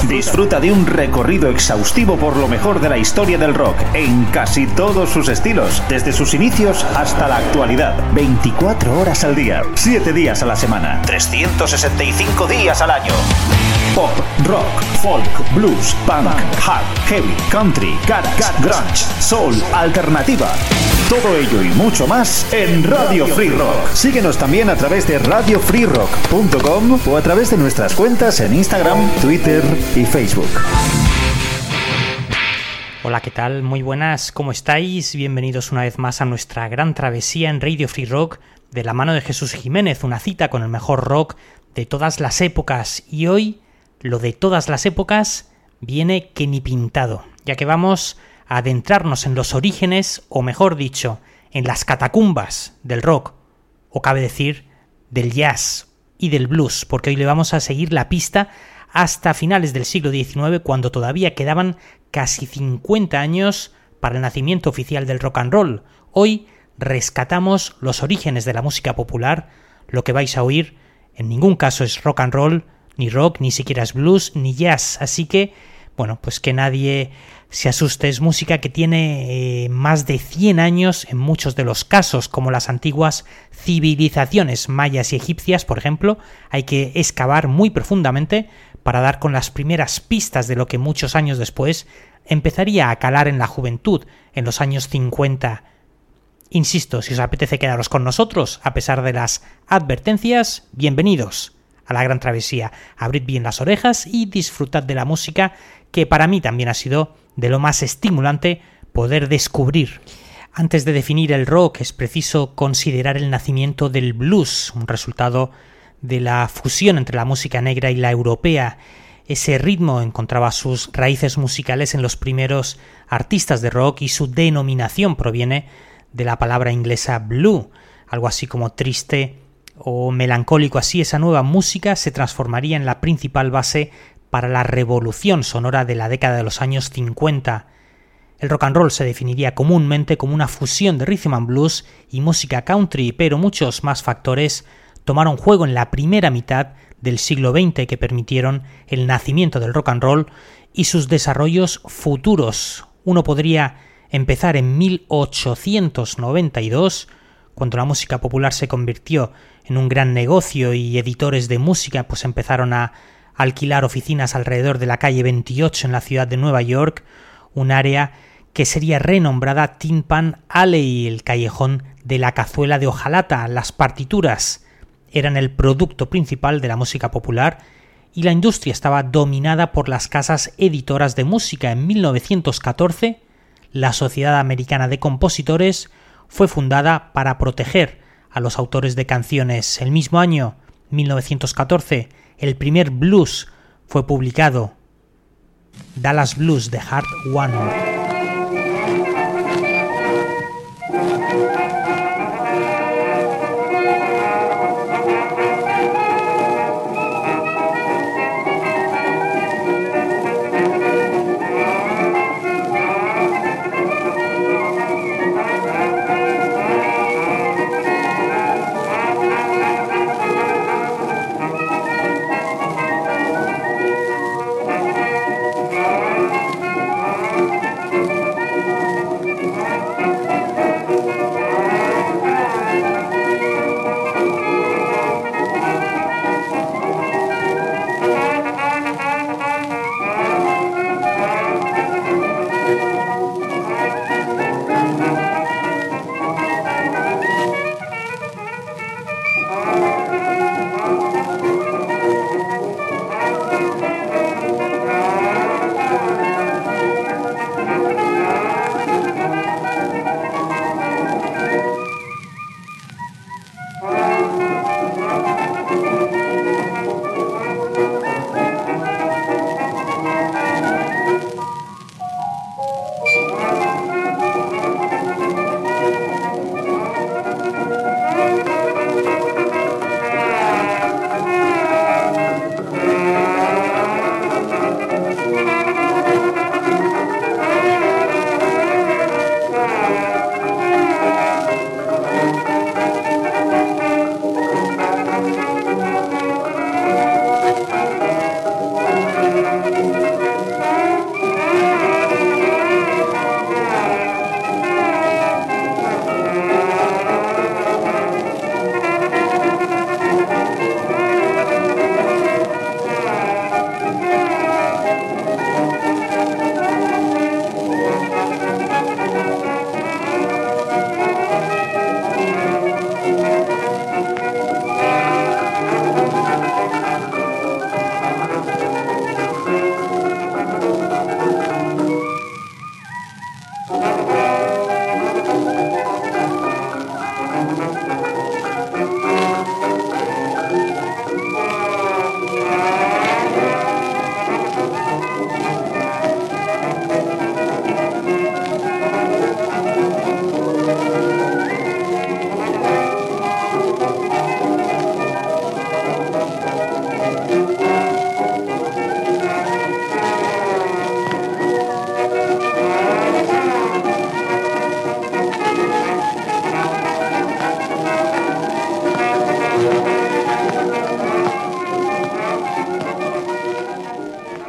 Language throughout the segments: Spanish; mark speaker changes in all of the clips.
Speaker 1: Disfruta de un recorrido exhaustivo por lo mejor de la historia del rock en casi todos sus estilos, desde sus inicios hasta la actualidad. 24 horas al día, 7 días a la semana, 365 días al año. Pop, rock, folk, blues, punk, hard, heavy, country, garage, grunge, soul, alternativa. Todo ello y mucho más en Radio Free Rock. Síguenos también a través de radiofreerock.com o a través de nuestras cuentas en Instagram, Twitter y Facebook.
Speaker 2: Hola, ¿qué tal? Muy buenas, ¿cómo estáis? Bienvenidos una vez más a nuestra gran travesía en Radio Free Rock de la mano de Jesús Jiménez, una cita con el mejor rock de todas las épocas. Y hoy, lo de todas las épocas viene que ni pintado, ya que vamos a adentrarnos en los orígenes, o mejor dicho, en las catacumbas del rock, o cabe decir, del jazz y del blues, porque hoy le vamos a seguir la pista hasta finales del siglo XIX, cuando todavía quedaban casi 50 años para el nacimiento oficial del rock and roll. Hoy rescatamos los orígenes de la música popular. Lo que vais a oír en ningún caso es rock and roll, ni rock, ni siquiera es blues, ni jazz, así que, bueno, pues que nadie se asuste. Es música que tiene más de 100 años en muchos de los casos, como las antiguas civilizaciones mayas y egipcias, por ejemplo. Hay que excavar muy profundamente para dar con las primeras pistas de lo que muchos años después empezaría a calar en la juventud, en los años 50. Insisto, si os apetece quedaros con nosotros, a pesar de las advertencias, bienvenidos a la gran travesía. Abrid bien las orejas y disfrutad de la música, que para mí también ha sido de lo más estimulante poder descubrir. Antes de definir el rock es preciso considerar el nacimiento del blues, un resultado de la fusión entre la música negra y la europea. Ese ritmo encontraba sus raíces musicales en los primeros artistas de rock y su denominación proviene de la palabra inglesa blue, algo así como triste o melancólico. Así, esa nueva música se transformaría en la principal base para la revolución sonora de la década de los años 50. El rock and roll se definiría comúnmente como una fusión de rhythm and blues y música country, pero muchos más factores tomaron juego en la primera mitad del siglo XX que permitieron el nacimiento del rock and roll y sus desarrollos futuros. Uno podría empezar en 1892, cuando la música popular se convirtió en un gran negocio y editores de música pues empezaron a alquilar oficinas alrededor de la calle 28 en la ciudad de Nueva York, un área que sería renombrada Tin Pan Alley, el callejón de la cazuela de hojalata. Las partituras eran el producto principal de la música popular y la industria estaba dominada por las casas editoras de música. En 1914, la Sociedad Americana de Compositores fue fundada para proteger a los autores de canciones. El mismo año, 1914, el primer blues fue publicado, Dallas Blues de Hart One.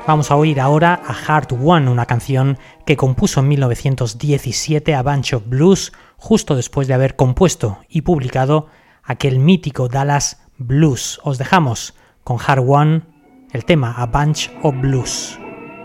Speaker 2: Vamos a oír ahora a Hard One, una canción que compuso en 1917 A Bunch of Blues, justo después de haber compuesto y publicado aquel mítico Dallas Blues. Os dejamos con Hard One, el tema A Bunch of Blues.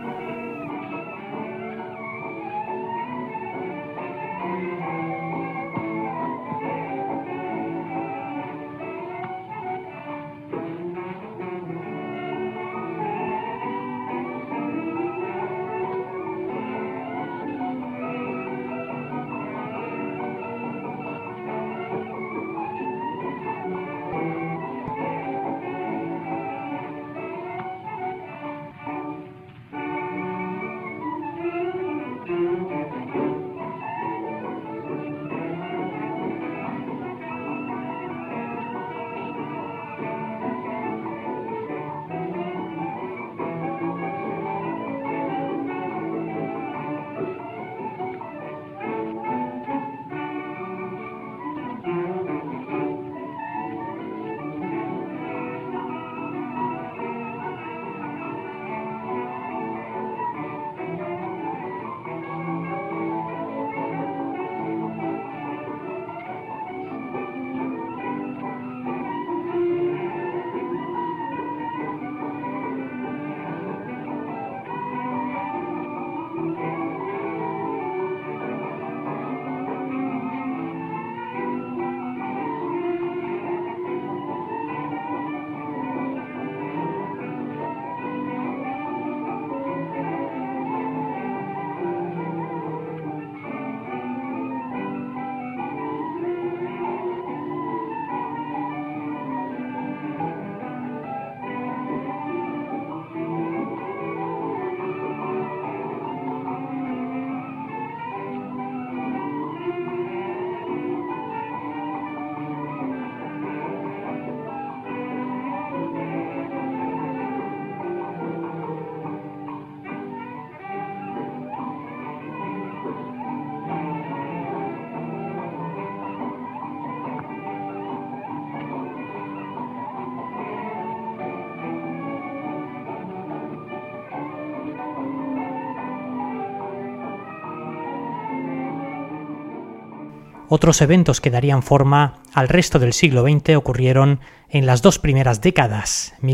Speaker 2: Otros eventos que darían forma al resto del siglo XX ocurrieron en las dos primeras décadas. En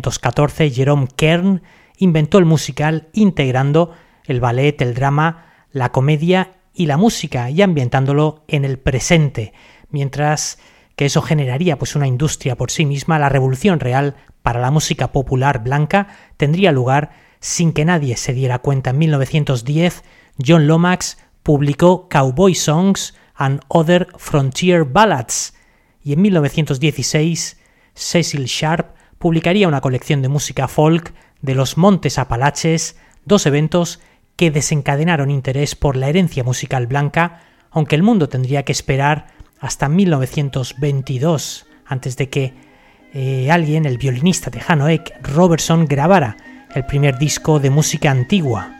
Speaker 2: 1914, Jerome Kern inventó el musical integrando el ballet, el drama, la comedia y la música y ambientándolo en el presente, mientras que eso generaría pues una industria por sí misma. La revolución real para la música popular blanca tendría lugar sin que nadie se diera cuenta. En 1910, John Lomax publicó Cowboy Songs and Other Frontier Ballads, y en 1916 Cecil Sharp publicaría una colección de música folk de los Montes Apalaches, dos eventos que desencadenaron interés por la herencia musical blanca, aunque el mundo tendría que esperar hasta 1922 antes de que alguien, el violinista tejano Eck Robertson, grabara el primer disco de música antigua.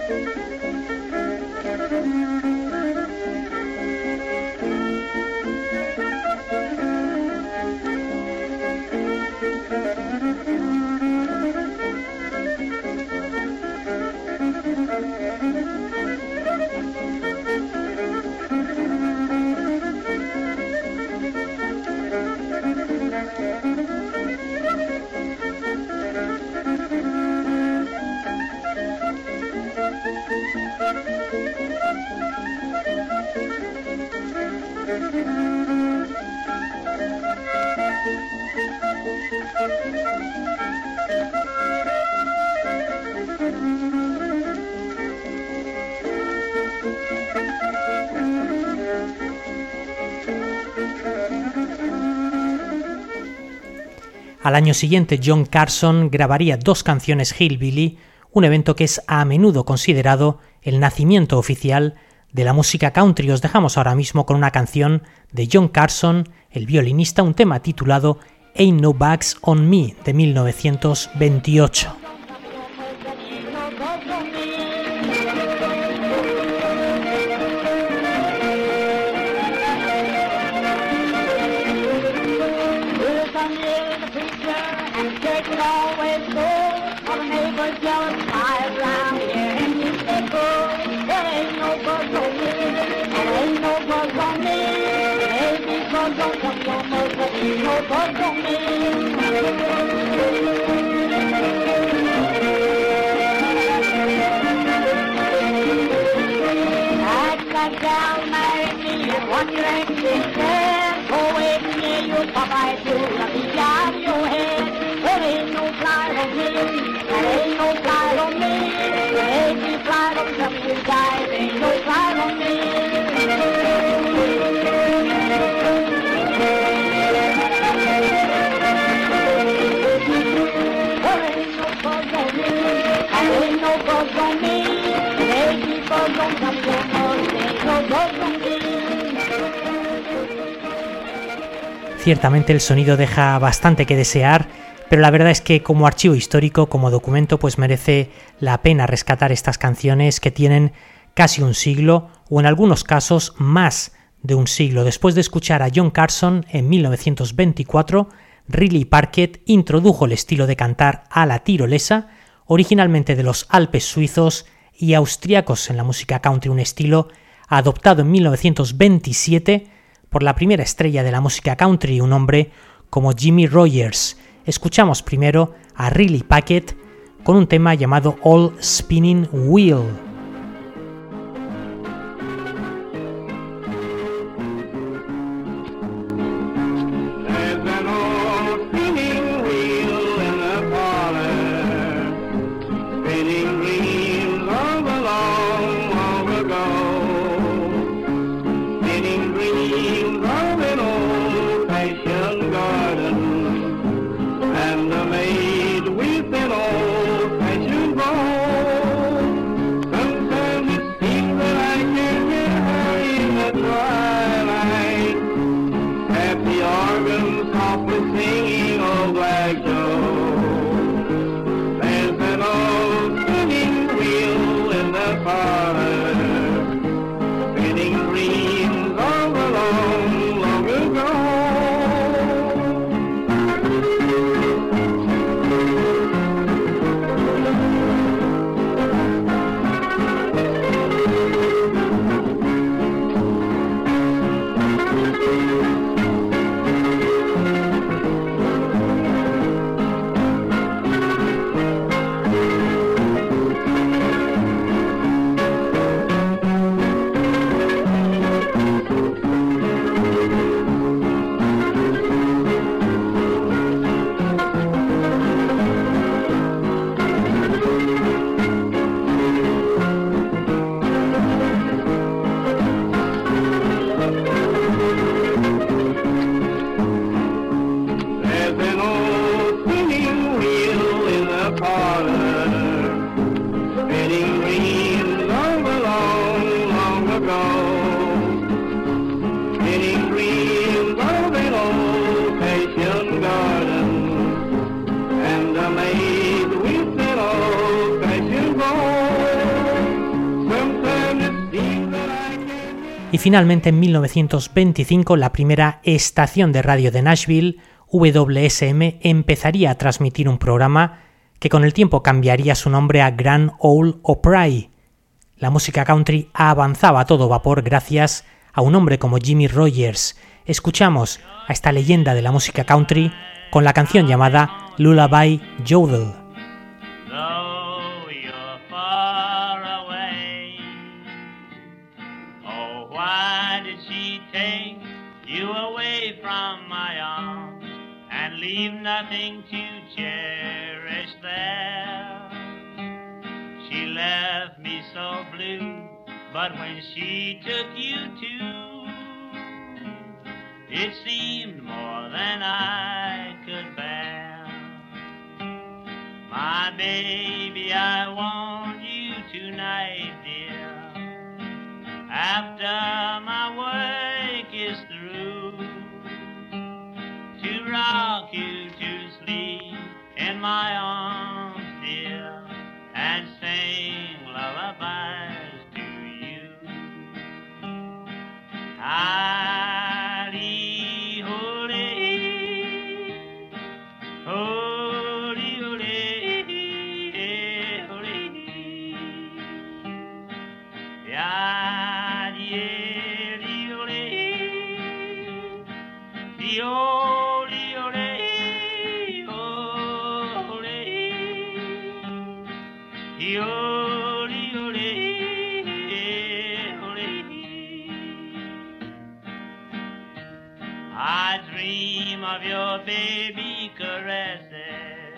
Speaker 2: Al año siguiente, John Carson grabaría 2 canciones Hillbilly, un evento que es a menudo considerado el nacimiento oficial de la música country. Os dejamos ahora mismo con una canción de John Carson, el violinista, un tema titulado Ain't No Bugs on Me, de 1928. Ciertamente el sonido deja bastante que desear, pero la verdad es que como archivo histórico, como documento, pues merece la pena rescatar estas canciones que tienen casi un siglo, o en algunos casos más de un siglo. Después de escuchar a John Carson en 1924, Riley Parkett introdujo el estilo de cantar a la tirolesa, originalmente de los Alpes suizos y austriacos en la música country, un estilo adoptado en 1927 por la primera estrella de la música country, un hombre como Jimmy Rogers. Escuchamos primero a Riley Parkett con un tema llamado All Spinning Wheel.
Speaker 3: And the maid weeping old fashioned bowl.
Speaker 2: Y finalmente en 1925 la primera estación de radio de Nashville, WSM, empezaría a transmitir un programa que con el tiempo cambiaría su nombre a Grand Ole Opry. La música country avanzaba a todo vapor gracias a un hombre como Jimmie Rodgers. Escuchamos a esta leyenda de la música country con la canción llamada Lullaby Yodel.
Speaker 3: Leave nothing to cherish there. She left me so blue, but when she took you too, it seemed more than I could bear. My baby, I want you tonight, dear, after my work is through, to rock you to sleep in my arms, dear, and sing lullabies to you. Hidey, holy, holy, holy, holy, yadi, holy, holy. I dream of your baby caresses,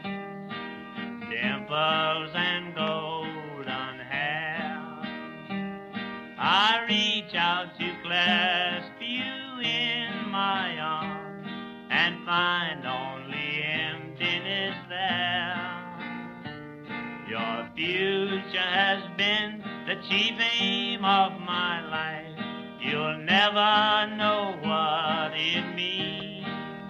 Speaker 3: dimples and golden hair. I reach out to clasp you in my arms and find only emptiness there. Your future has been the chief aim of my life. You'll never know what it means.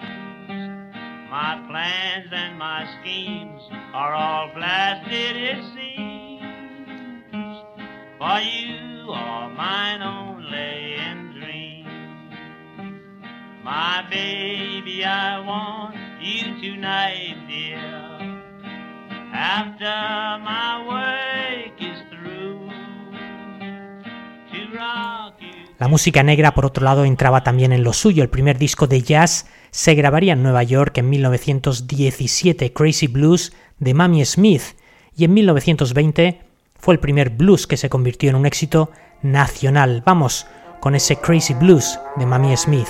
Speaker 3: My plans and my schemes are all blasted, it seems. For you are mine only in dreams. My baby, I want you tonight, dear, after my work is through, to rock you.
Speaker 2: La música negra, por otro lado, entraba también en lo suyo. El primer disco de jazz se grabaría en Nueva York en 1917, Crazy Blues de Mamie Smith, y en 1920 fue el primer blues que se convirtió en un éxito nacional. Vamos con ese Crazy Blues de Mamie Smith.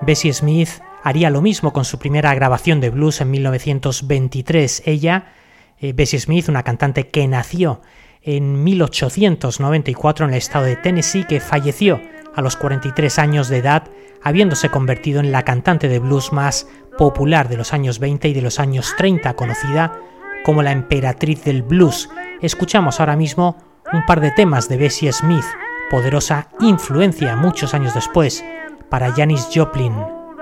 Speaker 2: Bessie Smith haría lo mismo con su primera grabación de blues en 1923. Ella, Bessie Smith, una cantante que nació en 1894 en el estado de Tennessee, que falleció a los 43 años de edad, habiéndose convertido en la cantante de blues más popular de los años 20 y de los años 30, conocida como la emperatriz del blues. Escuchamos ahora mismo un par de temas de Bessie Smith, poderosa influencia muchos años después para Janis Joplin.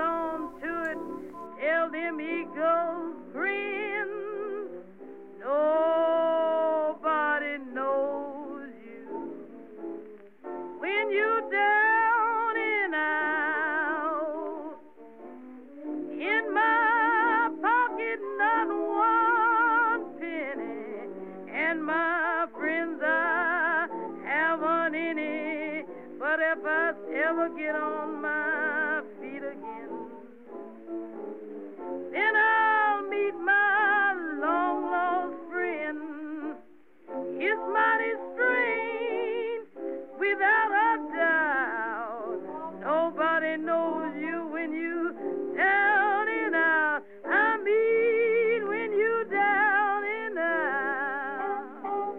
Speaker 4: Ever get on my feet again, then I'll meet my long lost friend. It's mighty strange, without a doubt. Nobody knows you when you down and out. I mean when you down and out.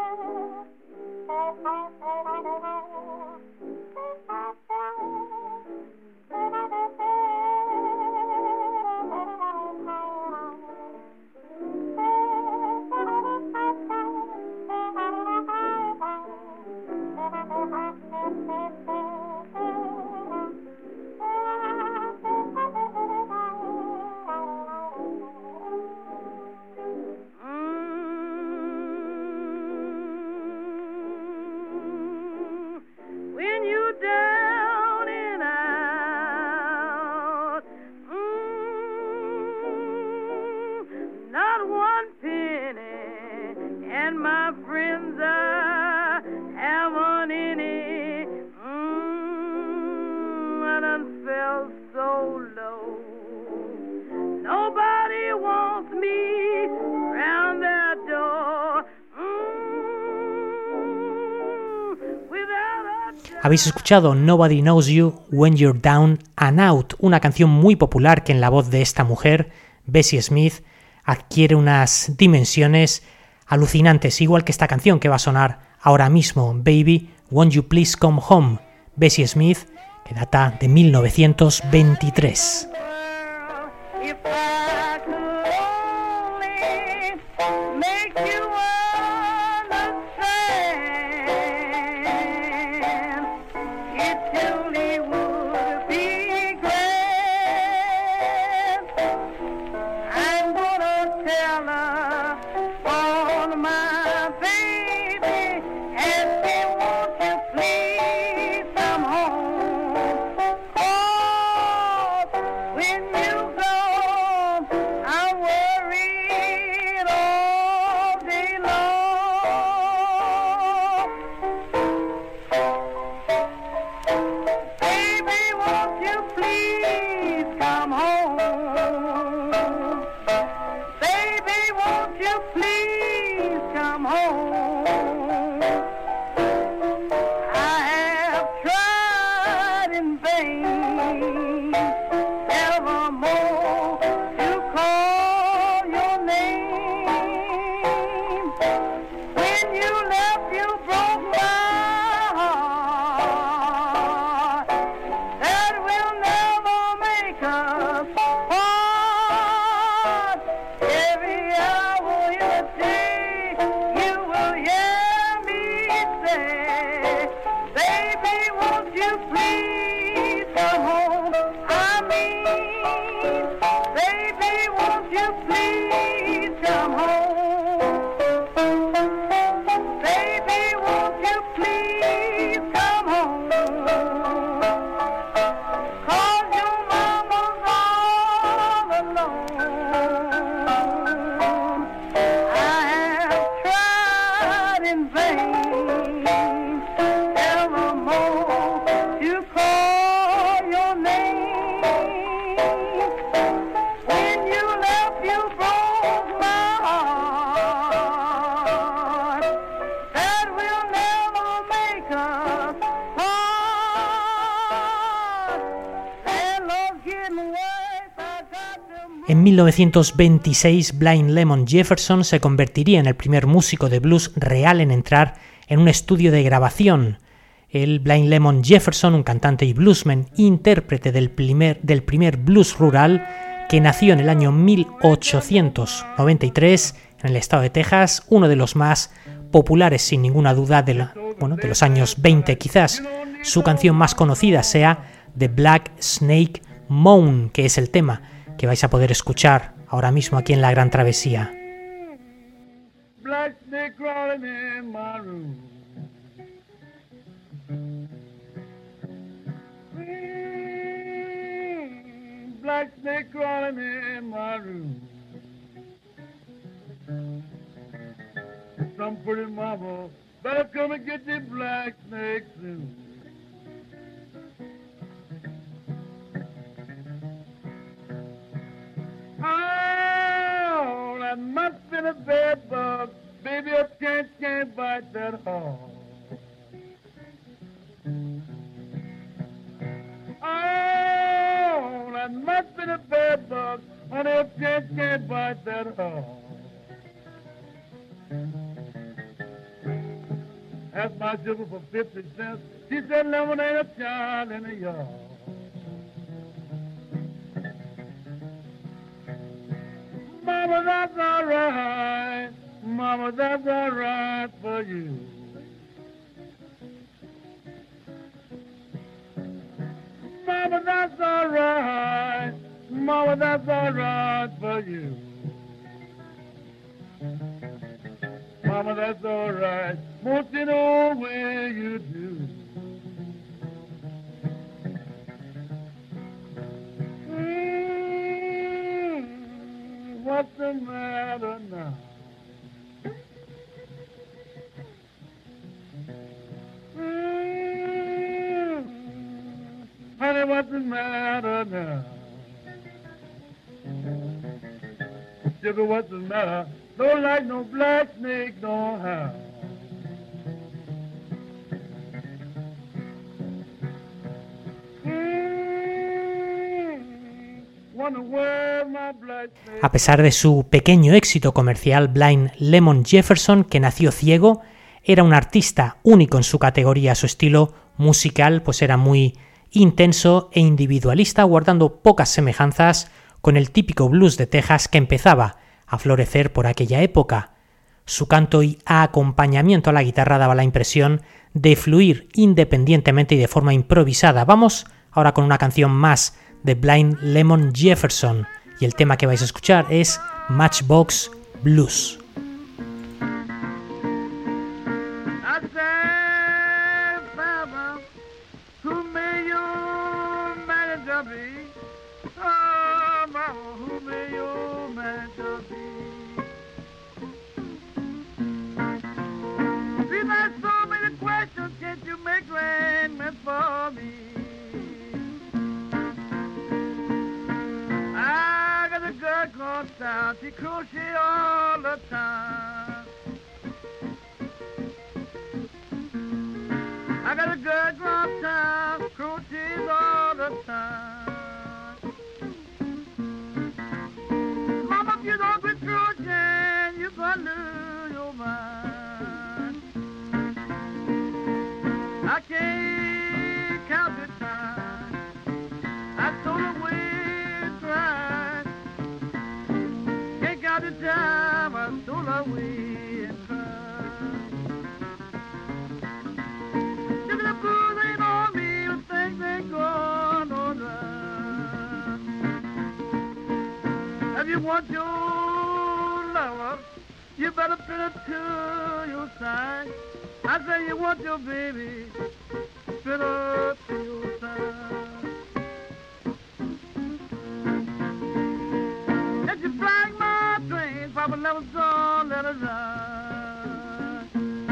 Speaker 2: Habéis escuchado Nobody Knows You When You're Down and Out, una canción muy popular que en la voz de esta mujer, Bessie Smith, adquiere unas dimensiones alucinantes, igual que esta canción que va a sonar ahora mismo, Baby, Won't You Please Come Home, Bessie Smith, que data de 1923.
Speaker 4: When you go
Speaker 2: En 1926, Blind Lemon Jefferson se convertiría en el primer músico de blues real en entrar en un estudio de grabación. El Blind Lemon Jefferson, un cantante y bluesman, intérprete del primer blues rural, que nació en el año 1893 en el estado de Texas, uno de los más populares sin ninguna duda de los años 20 quizás. Su canción más conocida sea The Black Snake Moan, que es el tema que vais a poder escuchar ahora mismo aquí en La Gran Travesía.
Speaker 5: Black snake crawling in my room. Black snake crawling in my room. Some pretty mama better come and get the black snake soon. Oh, that must be a bed bug. Baby, a chance can't bite that hard. Oh, that must be a bed bug. Honey, a chance can't bite that hard. Asked my sugar for 50 cents. She said, lemon ain't a child in the yard. Mama, that's all right. Mama, that's all right for you. Mama, that's all right. Mama, that's all right for you. Mama, that's all right. Most in the way you do. What's the matter now? Honey, what's the matter now? Sugar, what's the matter? Don't like no black snake, don't have.
Speaker 2: A pesar de su pequeño éxito comercial, Blind Lemon Jefferson, que nació ciego, era un artista único en su categoría. Su estilo musical pues era muy intenso e individualista, guardando pocas semejanzas con el típico blues de Texas que empezaba a florecer por aquella época. Su canto y acompañamiento a la guitarra daba la impresión de fluir independientemente y de forma improvisada. Vamos ahora con una canción más de Blind Lemon Jefferson, y el tema que vais a escuchar es Matchbox Blues.
Speaker 5: She crochet all the time. I got a good cross town, crochets all the time. Mama, if you don't quit crocheting, you're gonna lose your mind. I can't count the time I told her we'd try. Out the time I stole away and cried. If the blues ain't on me, the things ain't going on right. If you want your lover, you better put it to your side. I say you want your baby, put it to your side. If you flag my train, Papa never saw let it ride.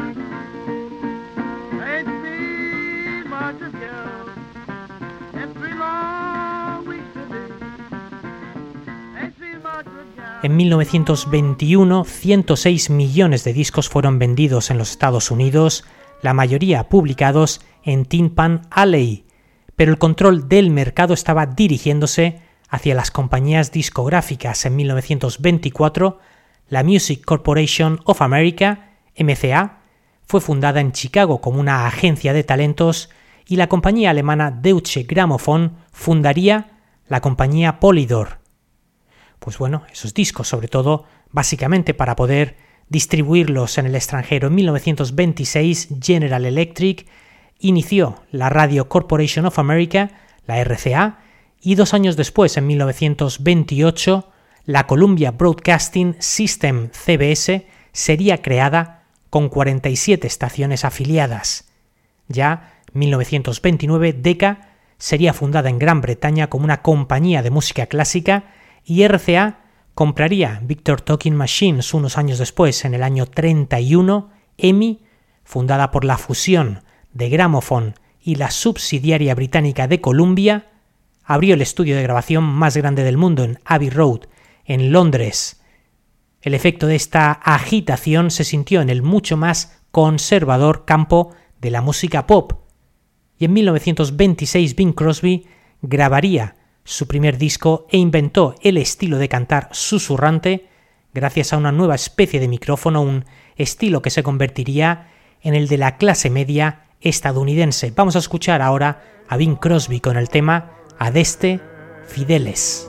Speaker 5: I ain't seen much of girl in 3 long weeks today. Ain't seen much of girl.
Speaker 2: En 1921, 106 millones de discos fueron vendidos en los Estados Unidos, la mayoría publicados en Tin Pan Alley, pero el control del mercado estaba dirigiéndose hacia las compañías discográficas. En 1924, la Music Corporation of America, MCA, fue fundada en Chicago como una agencia de talentos y la compañía alemana Deutsche Grammophon fundaría la compañía Polydor. Pues bueno, esos discos, sobre todo, básicamente para poder distribuirlos en el extranjero. En 1926, General Electric inició la Radio Corporation of America, la RCA, y 2 años después, en 1928, la Columbia Broadcasting System CBS sería creada con 47 estaciones afiliadas. Ya en 1929, Decca sería fundada en Gran Bretaña como una compañía de música clásica y RCA compraría Victor Talking Machines unos años después, en el año 31, EMI, fundada por la fusión de Gramophone y la subsidiaria británica de Columbia, abrió el estudio de grabación más grande del mundo en Abbey Road, en Londres. El efecto de esta agitación se sintió en el mucho más conservador campo de la música pop, y en 1926 Bing Crosby grabaría su primer disco e inventó el estilo de cantar susurrante gracias a una nueva especie de micrófono, un estilo que se convertiría en el de la clase media estadounidense. Vamos a escuchar ahora a Bing Crosby con el tema Adeste Fideles.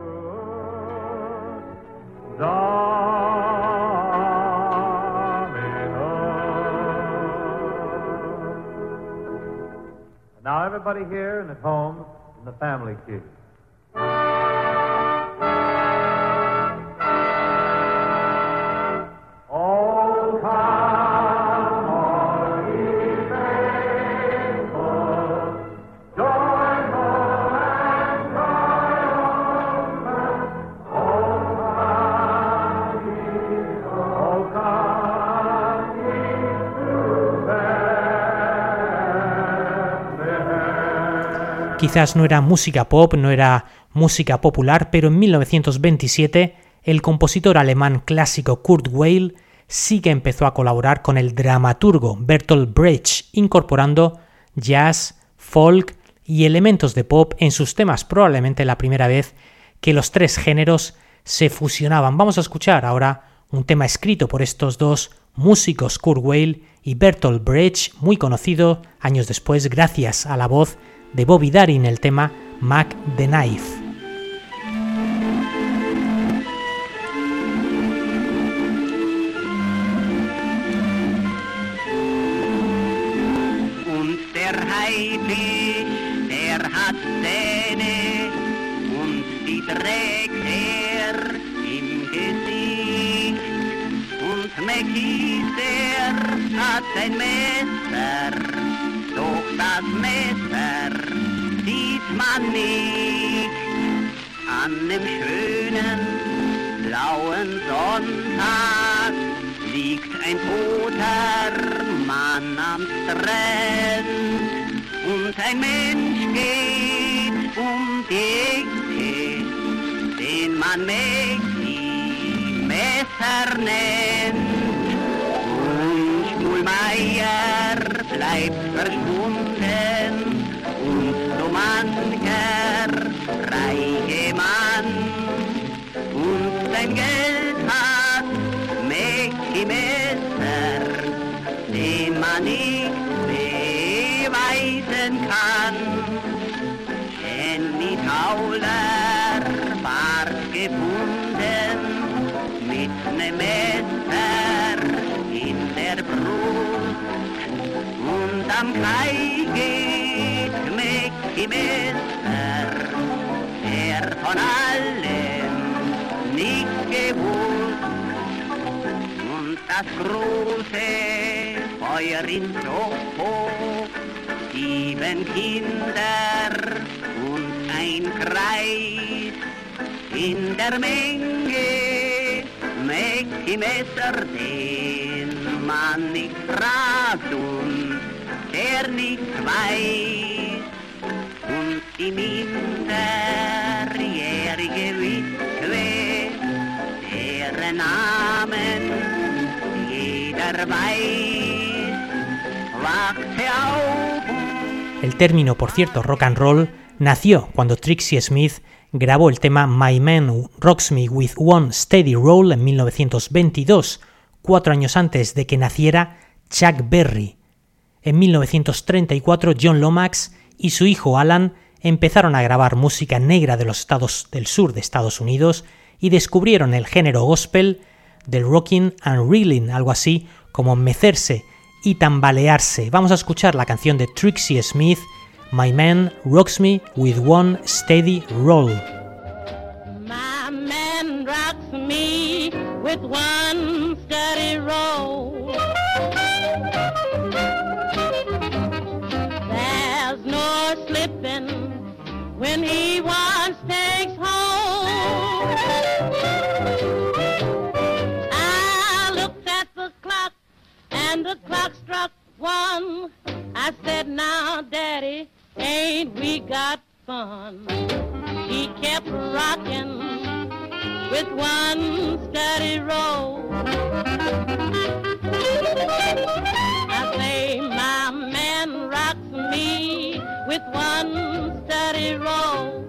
Speaker 6: Now everybody here and at home in the family key. Oh, come, all ye faithful, joyful and triumphant. Oh, come ye to Bethlehem.
Speaker 2: Quizás no era música pop, no era música popular, pero en 1927 el compositor alemán clásico Kurt Weill sí que empezó a colaborar con el dramaturgo Bertolt Brecht, incorporando jazz, folk y elementos de pop en sus temas, probablemente la primera vez que los 3 géneros se fusionaban. Vamos a escuchar ahora un tema escrito por estos 2 músicos, Kurt Weill y Bertolt Brecht, muy conocido años después gracias a la voz de Bobby Darin, el tema Mac the Knife.
Speaker 3: Und der Heilig, der hat Zähne und die trägt im Gesicht. Und Melchiser hat ein Messer, doch das Messer sieht man nicht. An dem schönen blauen Sonntag liegt ein toter Mann am Strand und ein Mensch geht die Ecke, den man Melchi Messer nennt. Und Schmulmeier bleibt verschwunden und so mancher reiche Mann und sein Geld hat Melchi Messer, den man nicht beweisen kann. Henny Tauler ward gefunden mit nem Messer in der Brust und am Kai geht Melchi Messer, der von allem nicht gewusst. Und das große Feuer in Soho, 7 Kinder und ein Kreis, in der Menge Melchi Messer, den man nicht fragt und der nicht weiß. Und die minderjährige Witwe, deren Namen jeder weiß, wachte auf.
Speaker 2: El término, por cierto, rock and roll, nació cuando Trixie Smith grabó el tema My Man Rocks Me With One Steady Roll en 1922, 4 años antes de que naciera Chuck Berry. En 1934, John Lomax y su hijo Alan empezaron a grabar música negra de los estados del sur de Estados Unidos y descubrieron el género gospel del rocking and reeling, algo así como mecerse y tambalearse. Vamos a escuchar la canción de Trixie Smith, My Man Rocks Me With One Steady Roll.
Speaker 4: My man rocks me with one steady roll. There's no slipping when he once takes hold. I looked at the clock and the clock struck one. I said, now, Daddy, ain't we got fun? He kept rocking with one steady roll. I say, my man rocks me with one steady roll.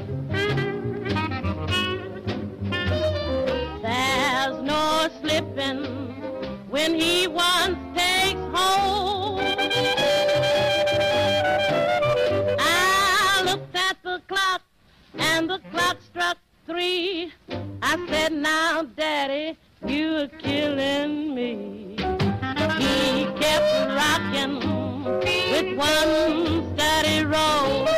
Speaker 4: There's no slipping when he once takes hold. I looked at the clock and the clock struck 3. I said, now, Daddy, you're killing me. He kept rocking with one steady roll.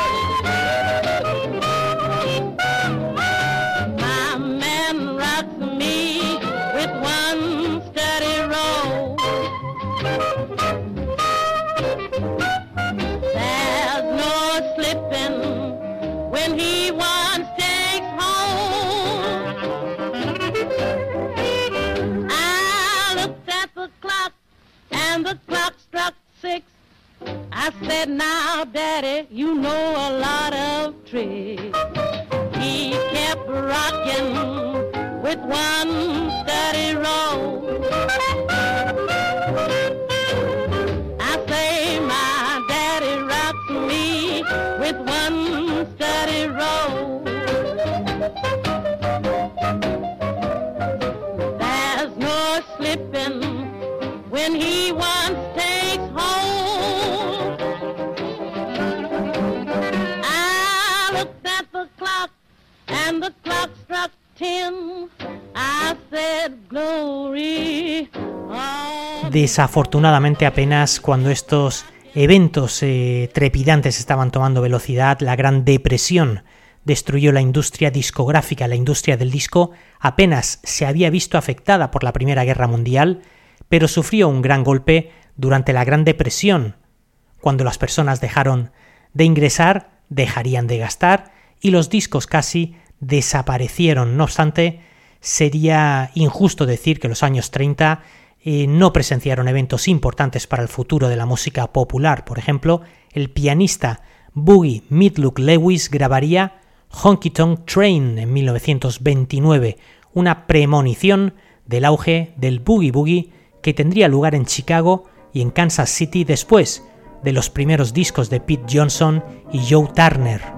Speaker 4: My man rocks me with one steady roll. There's no slipping when he once takes hold. I looked at the clock and the clock struck 6. I said, now, Daddy, you know a lot of tricks. He kept rocking with one steady roll. I say, my daddy rocks me with one steady roll. There's no slipping when he once takes hold. I looked at the clock and the clock struck 10. I said, glory.
Speaker 2: Desafortunadamente, apenas cuando estos eventos trepidantes estaban tomando velocidad, la Gran Depresión destruyó la industria discográfica, la industria del disco apenas se había visto afectada por la Primera Guerra Mundial, pero sufrió un gran golpe durante la Gran Depresión, cuando las personas dejaron de ingresar, dejarían de gastar y los discos casi desaparecieron. No obstante, sería injusto decir que los años 30 no presenciaron eventos importantes para el futuro de la música popular. Por ejemplo, el pianista Boogie Midlook Lewis grabaría Honky Tonk Train en 1929, una premonición del auge del Boogie Boogie que tendría lugar en Chicago y en Kansas City después de los primeros discos de Pete Johnson y Joe Turner.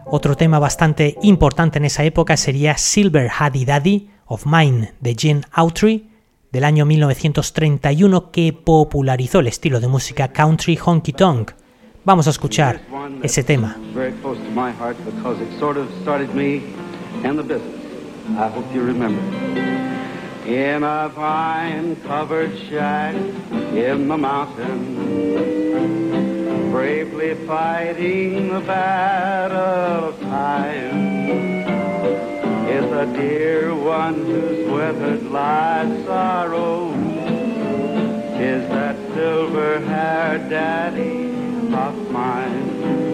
Speaker 2: Otro tema bastante importante en esa época sería Silver Haddy Daddy of Mine de Gene Autry del año 1931, que popularizó el estilo de música country honky tonk. Vamos a escuchar ese tema.
Speaker 7: Very close to my heart because it sort of started me in the business. I hope you remember. In a vine-covered shack in the mountains, bravely fighting the battle of time, is a dear one whose weathered life's sorrow is that silver-haired daddy of mine.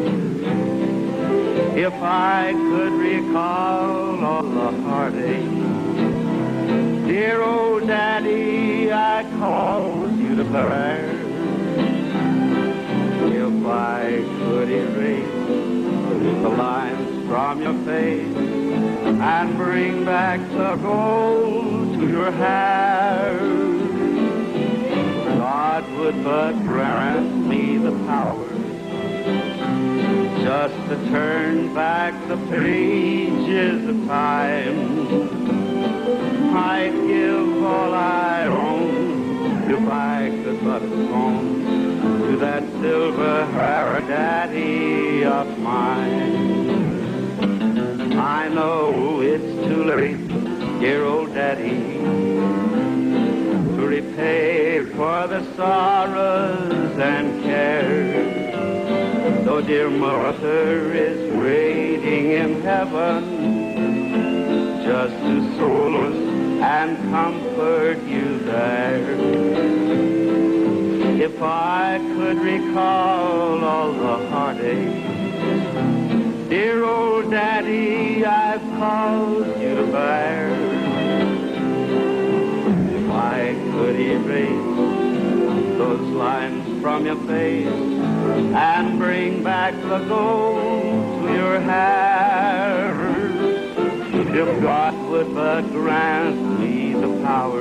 Speaker 7: If I could recall all the heartache, dear old daddy, I call you to bear. If I could erase the lines from your face and bring back the gold to your hair, God would but grant me the power just to turn back the pages of time. I'd give all I own if I could but atone to that silver-haired daddy of mine. I know it's too late, dear old daddy, to repay for the sorrows and cares. Though dear mother is waiting in heaven just to solace and comfort you there. If I could recall all the heartache, dear old daddy, I've caused you to bear. If I could erase those lines from your face and bring back the gold to your hair, if God would but grant me the power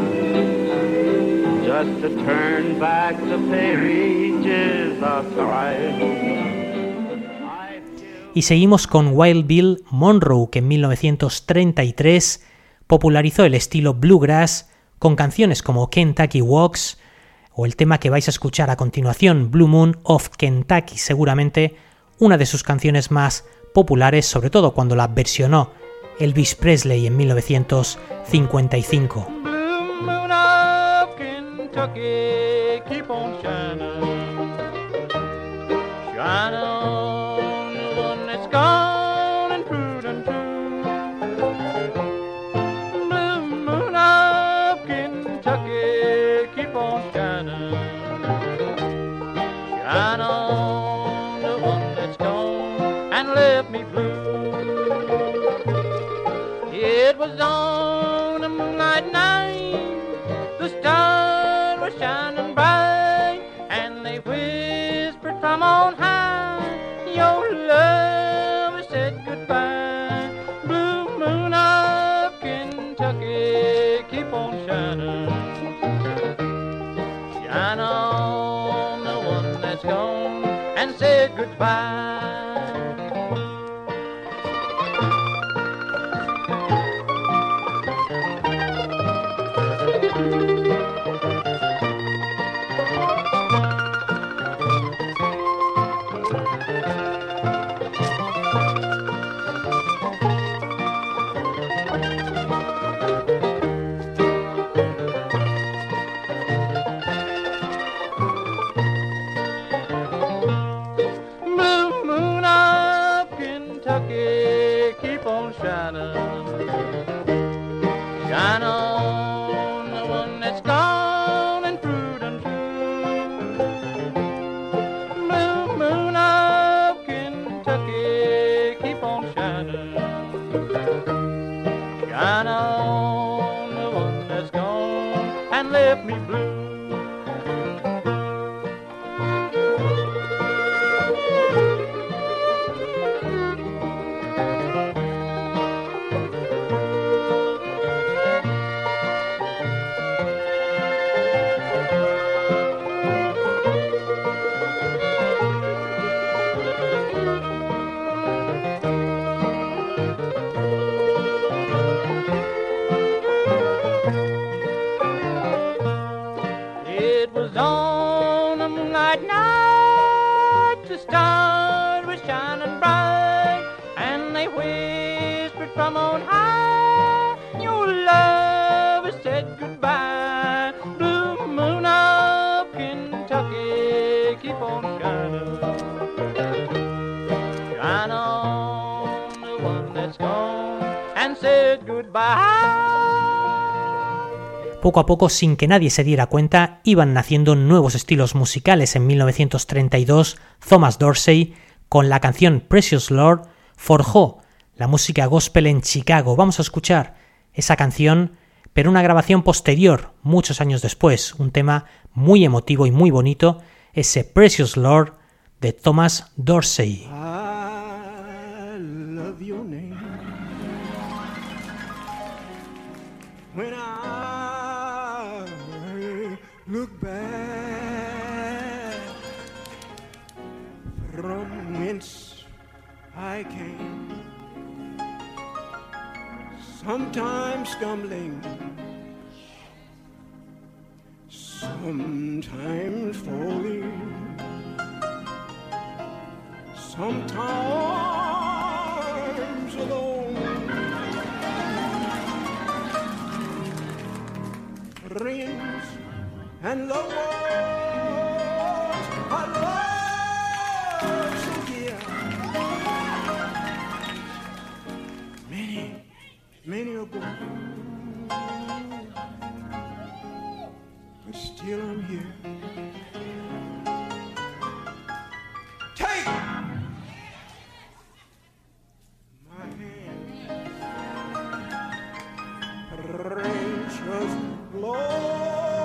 Speaker 7: just to turn back the pages of time.
Speaker 2: Y seguimos con Wild Bill Monroe, que en 1933 popularizó el estilo bluegrass con canciones como Kentucky Walks o el tema que vais a escuchar a continuación, Blue Moon of Kentucky, seguramente una de sus canciones más populares, sobre todo cuando la versionó Elvis Presley en 1955.
Speaker 5: Blue moon of Kentucky, keep on shining, shine on the one that's gone and proved untrue. Blue moon of Kentucky, keep on shining, shine on the one that's gone and left me blue. It was on a moonlight night, the stars were shining bright, and they whispered from on high, your love has said goodbye. Blue moon of Kentucky, keep on shining, shine on the one that's gone and said goodbye. Shine on the one that's gone and proved untrue. Blue moon of Kentucky, keep on shining. Shine on the one that's gone and left me blue. star was shining bright, and they whispered from on high, your love has said goodbye. Blue moon of Kentucky, keep on shining, shine on the one that's gone and said goodbye.
Speaker 2: Poco a poco, sin que nadie se diera cuenta, iban naciendo nuevos estilos musicales. En 1932, Thomas Dorsey, con la canción Precious Lord, forjó la música gospel en Chicago. Vamos a escuchar esa canción, pero una grabación posterior, muchos años después, un tema muy emotivo y muy bonito, ese Precious Lord de Thomas Dorsey.
Speaker 8: I love your name. When I look back from whence I came, sometimes stumbling, sometimes falling, sometimes alone, friends and loved ones I love so dear. Many are gone, but still I'm here. Take my hand, precious Lord.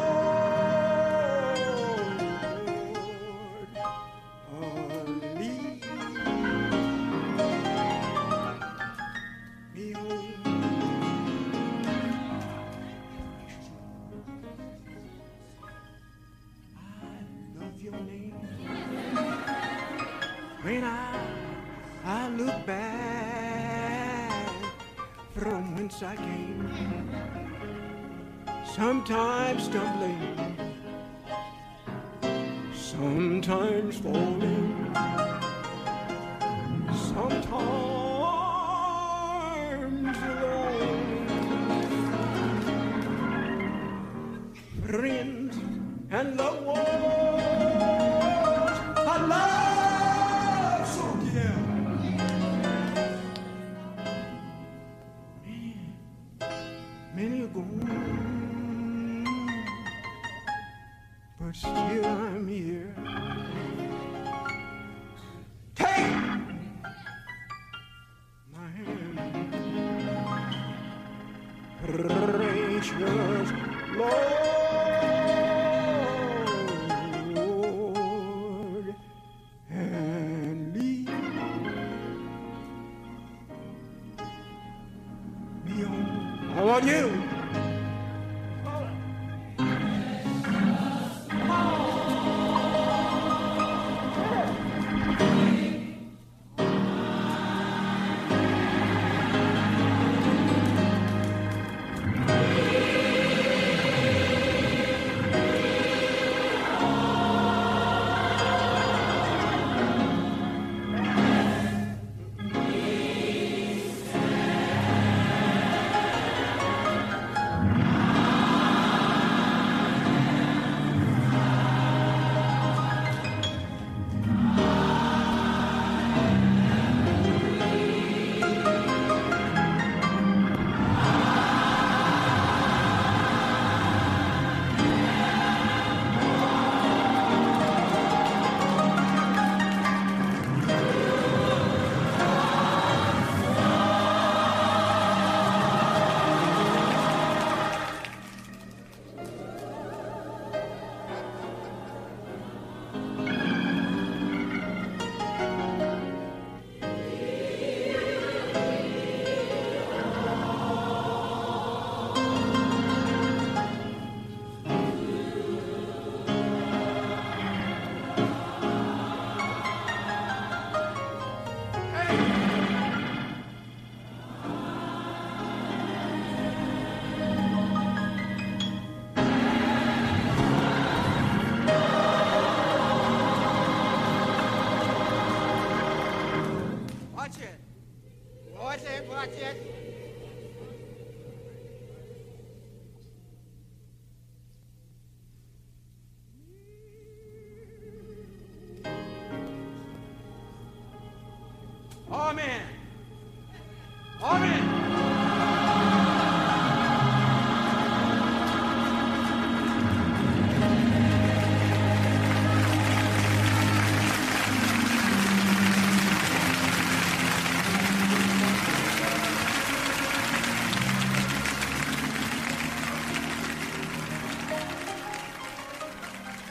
Speaker 8: When I look back from whence I came, sometimes stumbling, sometimes falling, sometimes alone, friends and loved ones I love so dear. Many are gone, but still I'm here. Take my hand, precious Lord, and lead me on. I want you.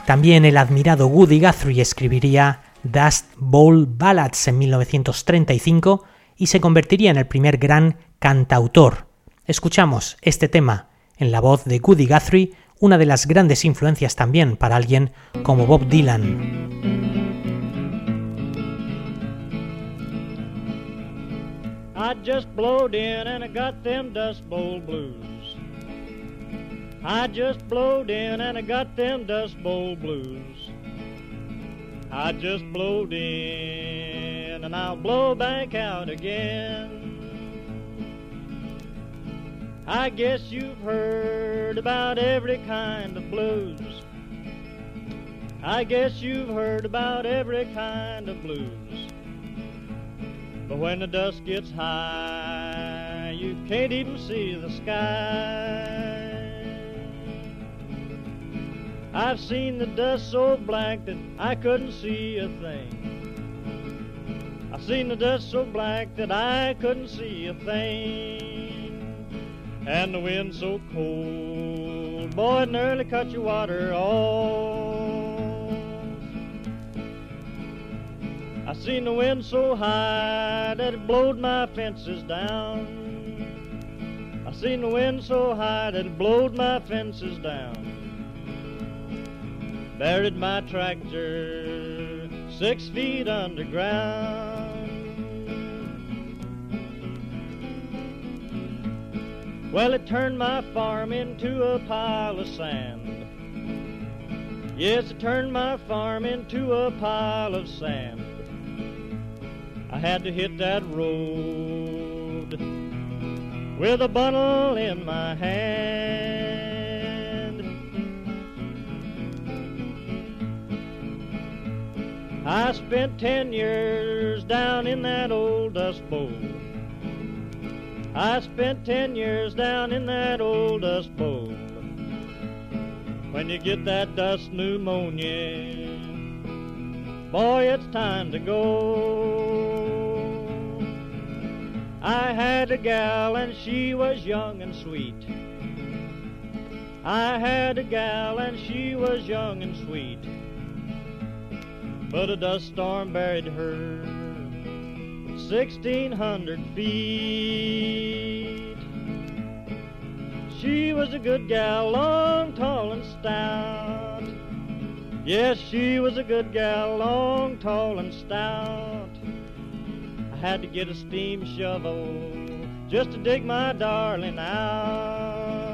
Speaker 2: También el admirado Woody Guthrie escribiría Dust Bowl Ballads en 1935 y se convertiría en el primer gran cantautor. Escuchamos este tema en la voz de Woody Guthrie, una de las grandes influencias también para alguien como Bob Dylan.
Speaker 9: I just blowed in and I got them Dust Bowl blues. I just blowed in and I got them Dust Bowl blues. I just blowed in and I'll blow back out again. I guess you've heard about every kind of blues. I guess you've heard about every kind of blues. But when the dust gets high, you can't even see the sky. I've seen the dust so black that I couldn't see a thing. I've seen the dust so black that I couldn't see a thing. And the wind so cold, boy, it nearly cut your water off. I seen the wind so high that it blowed my fences down. I seen the wind so high that it blowed my fences down. Buried my tractor 6 feet underground. Well, it turned my farm into a pile of sand. Yes, it turned my farm into a pile of sand. I had to hit that road with a bundle in my hand. I spent 10 years down in that old Dust Bowl. I spent 10 years down in that old Dust Bowl. When you get that dust pneumonia, boy, it's time to go. I had a gal and she was young and sweet. I had a gal and she was young and sweet. But a dust storm buried her 1,600 feet. She was a good gal, long, tall, and stout. Yes, she was a good gal, long, tall, and stout. I had to get a steam shovel just to dig my darling out.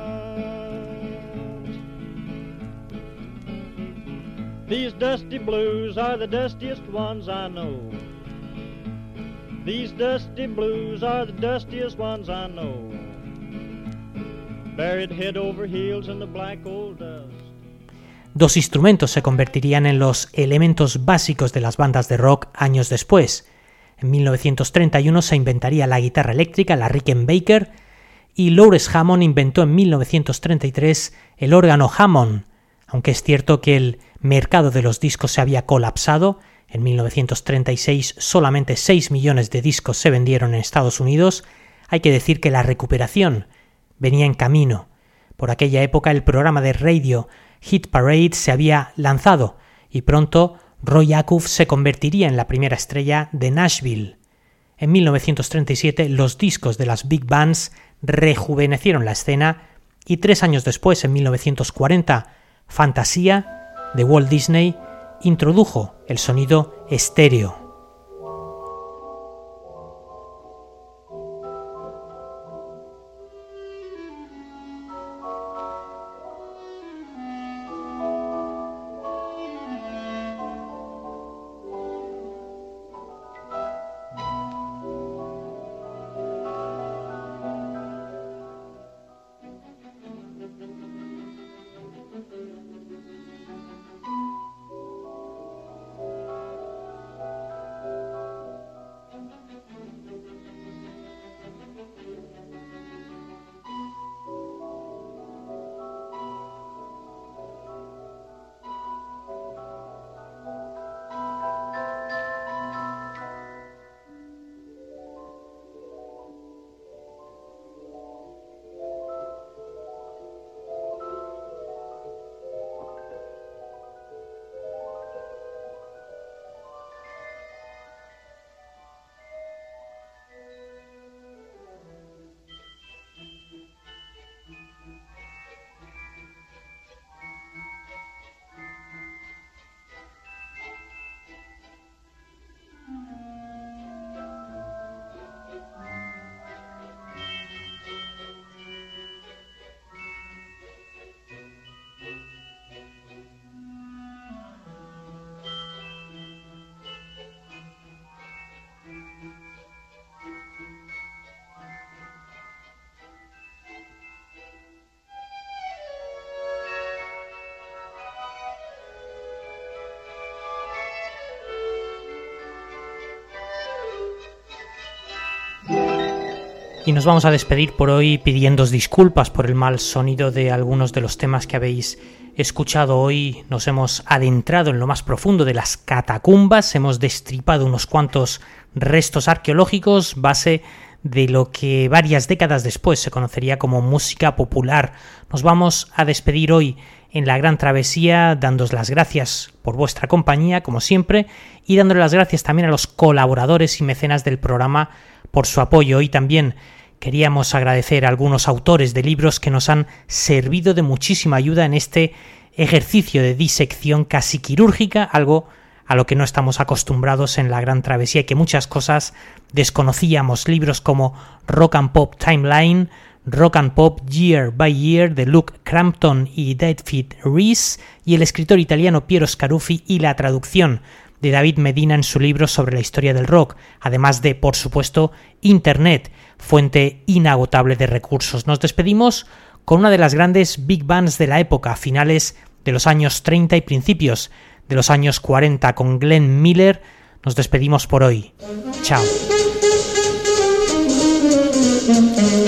Speaker 9: These dusty blues are the dustiest ones I know. These dusty blues are the dustiest ones I know. Buried head over heels in the black old dust.
Speaker 2: Dos instrumentos se convertirían en los elementos básicos de las bandas de rock años después. En 1931 se inventaría la guitarra eléctrica, la Rickenbacker, y Lawrence Hammond inventó en 1933 el órgano Hammond, aunque es cierto que el mercado de los discos se había colapsado. En 1936 solamente 6 millones de discos se vendieron en Estados Unidos. Hay que decir que la recuperación venía en camino. Por aquella época el programa de radio Hit Parade se había lanzado y pronto Roy Acuff se convertiría en la primera estrella de Nashville. En 1937 los discos de las big bands rejuvenecieron la escena y 3 años después, en 1940, Fantasía de Walt Disney introdujo el sonido estéreo. Y nos vamos a despedir por hoy pidiéndoos disculpas por el mal sonido de algunos de los temas que habéis escuchado hoy. Nos hemos adentrado en lo más profundo de las catacumbas, hemos destripado unos cuantos restos arqueológicos, base de lo que varias décadas después se conocería como música popular. Nos vamos a despedir hoy en la Gran Travesía dándoos las gracias por vuestra compañía, como siempre, y dándole las gracias también a los colaboradores y mecenas del programa por su apoyo. Hoy también queríamos agradecer a algunos autores de libros que nos han servido de muchísima ayuda en este ejercicio de disección casi quirúrgica, algo a lo que no estamos acostumbrados en la Gran Travesía y que muchas cosas desconocíamos. Libros como Rock and Pop Timeline, Rock and Pop Year by Year de Luke Crampton y David Rees, y el escritor italiano Piero Scaruffi y la traducción de David Medina en su libro sobre la historia del rock, además de, por supuesto, Internet, fuente inagotable de recursos. Nos despedimos con una de las grandes big bands de la época, finales de los años 30 y principios de los años 40, con Glenn Miller. Nos despedimos por hoy. Chao.